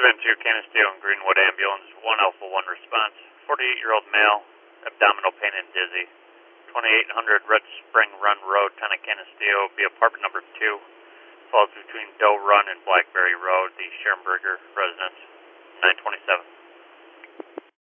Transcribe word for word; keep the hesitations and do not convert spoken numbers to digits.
seven two Canisteo and Greenwood ambulance, one Alpha one response. forty-eight-year-old male, abdominal pain and dizzy. twenty-eight hundred Red Spring Run Road, Town of Canisteo, be apartment number two. Falls between Doe Run and Blackberry Road, the Scherenberger residence. nine twenty-seven.